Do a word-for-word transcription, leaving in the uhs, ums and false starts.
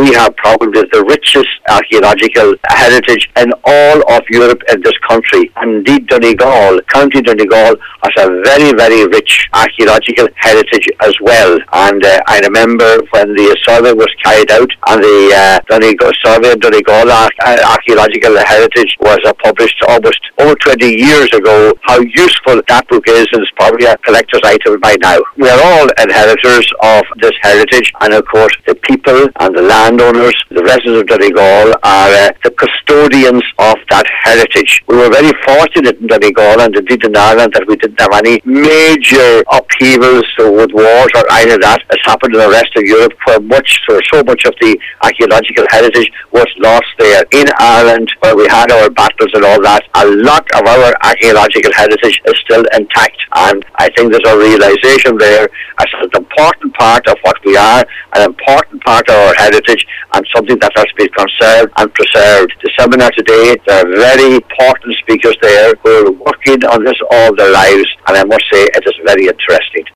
we have probably the richest archaeological heritage in all of Europe and this country. And indeed, Donegal, County Donegal, has a very, very rich archaeological heritage as well. And uh, I remember when the survey was carried out, and the uh, Donegal, survey of Donegal archaeological heritage was uh, published almost over twenty years ago, how useful that book is, and it's probably a collector's item by now. We are all inheritors of this heritage, and of course the people and the landowners, the residents of Donegal, are uh, the custodians of that heritage. We were very fortunate in Donegal and indeed in Ireland that we didn't have any major upheavals with wars or either that has happened in the rest of Europe, where much so, so much of the archaeological heritage was lost there. In Ireland, where we had our battles and all that, a lot of our archaeological heritage is still intact, and I think there's a realization there as an important part of what we are, an important part of our heritage, and something that has been conserved and preserved. The seminar today, there are very important speakers there who are working on this all their lives, and I must say it is very interesting.